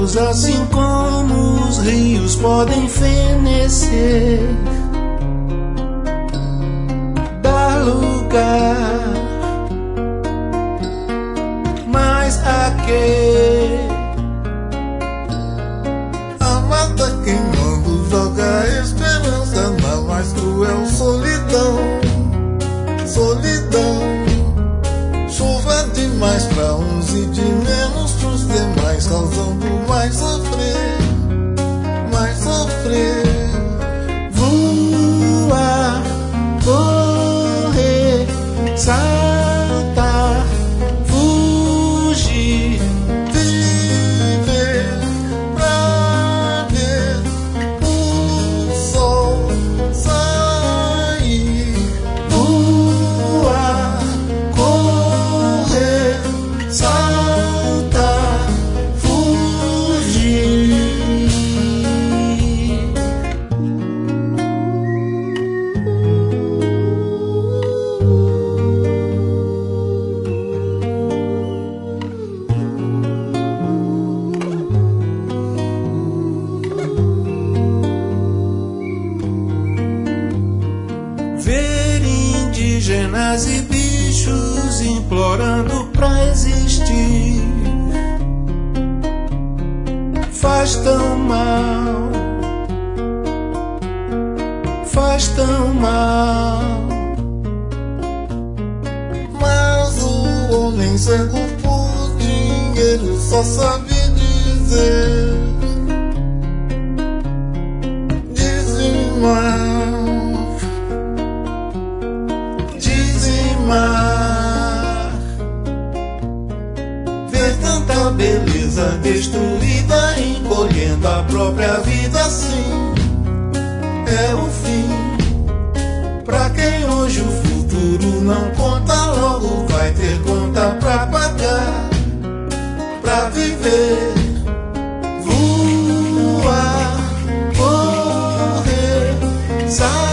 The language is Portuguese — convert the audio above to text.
lagos, assim como os rios, podem fenecer, dar lugar, mas a que? A mata queimando joga a esperança na mais cruel solidão. Solidão. Chuva demais pra uns e de menos pros demais, causando mais sofrer, mais sofrer. Voar, correr, saltar, fugir, Viver pra ver o sol sair. voar, correr, saltar, fugir. Ver indígenas e bichos implorando pra existir faz tão mal, faz tão mal. Mas o homem cego por dinheiro só sabe dizer: dizimar, dizimar. Ver tanta beleza destruída, encolhendo a própria vida, assim é o fim. Pra quem hoje o futuro não conta, logo vai ter conta pra pagar, pra viver. Voar, correr, sair.